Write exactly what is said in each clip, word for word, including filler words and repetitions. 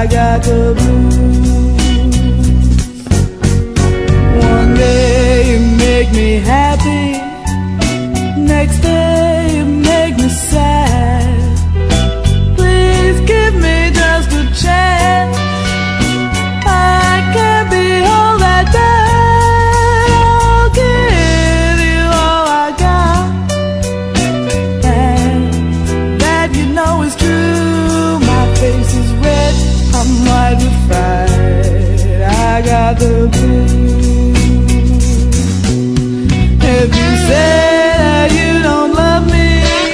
I got the blues. One day you make me happy, next day you make me sad. Please give me just a chance, I can't be all that bad. I'll give you all I got, and that you know is true. My face is red, I'm white with fright, I got the blues. If you say that you don't love me,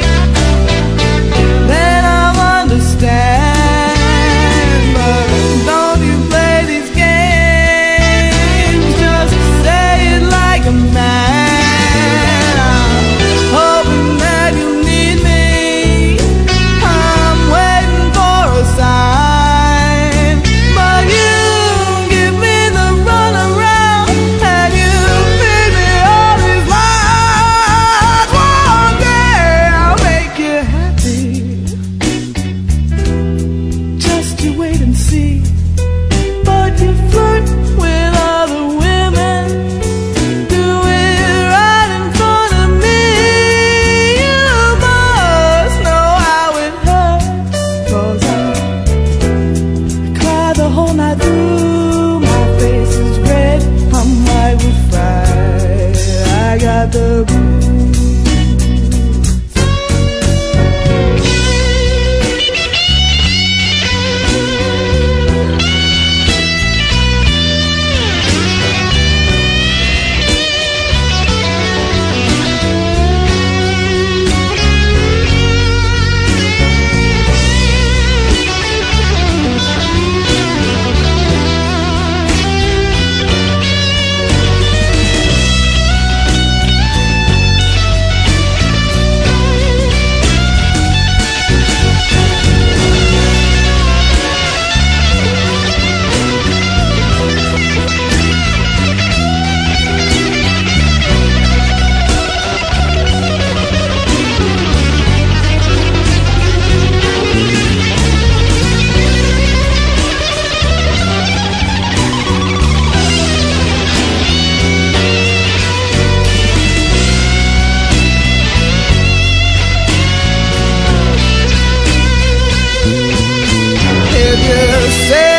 then I'll understand. But don't you play these games, just say it like a man. I'm hoping that you need me, I'm waiting for a sign. But you give me the runaround, and you feed me all these lies. One day I'll make you happy, just you wait and see. But you flirt with other women, do it right in front of me. You must know how it hurts, 'cause I cry the whole night through. My face is red, I'm white with fright, I got the blues. If you say